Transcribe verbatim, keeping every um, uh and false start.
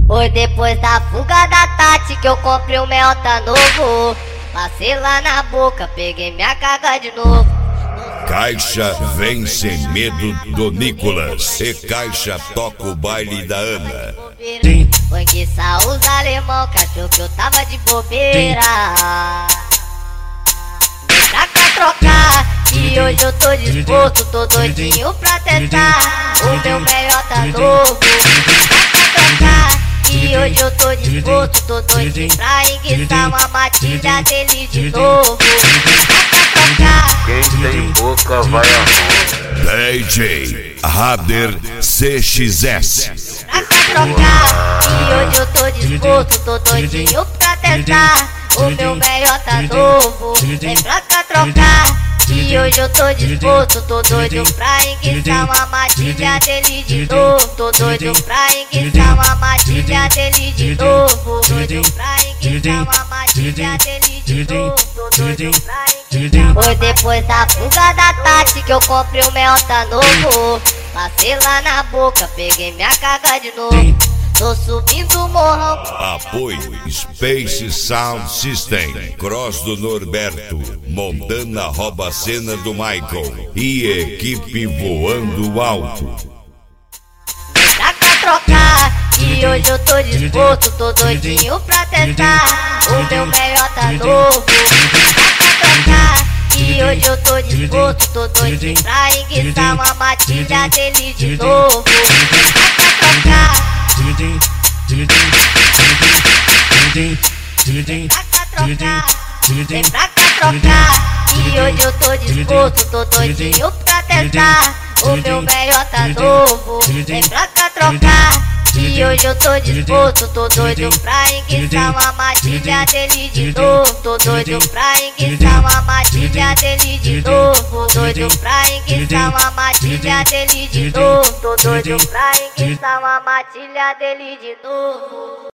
Foi depois da fuga da Tati que eu comprei um Melta novo. Passei lá na boca, peguei minha carga de novo. Caixa vem sem medo do Nicolas. E Caixa toca o baile da Ana. Foi que os alemão que achou que eu tava de bobeira. Vem pra cá trocar, e hoje eu tô disposto, tô doidinho pra testar o meu Melta novo. Vem pra cá trocar, e hoje eu tô disposto, tô doidinho pra enguiçar uma matilha dele de novo. Vem pra cá trocar, quem tem boca vai arrumar. D J Rader C X S. Pra cá trocar, e hoje eu tô disposto, tô doidinho pra testar o meu Melta novo. Vem pra cá trocar, e hoje eu tô disposto, tô doido pra enguiçar uma matilha dele de novo. Tô doido pra enguiçar uma matilha dele de novo. Doido pra enguiçar uma matilha dele de novo. Tô doido pra enguiçar. Foi depois da fuga da Tati que eu comprei um Melta novo. Passei lá na boca, peguei minha carga de novo. Tô subindo o morrão. Apoio Space Sound System. Cross do Norberto. Montana rouba a cena do Michael. E equipe voando alto. Vem pra cá trocar, e hoje eu tô disposto, tô doidinho pra testar o meu Melta novo. Vem pra cá trocar, e hoje eu tô disposto, tô doidinho pra enguiçar uma matilha dele de novo. Vem pra cá trocar, vem pra cá trocar, vem pra cá trocar, e hoje eu tô disposto, tô doidinho pra testar o meu Melta novo. Vem pra cá trocar, e hoje eu tô disposto, tô doido pra enguiçar uma matilha dele de novo. Tô doido pra enguiçar uma matilha dele de novo. Doido pra enguiçar uma matilha dele de novo. Tô doido pra enguiçar uma matilha dele de novo.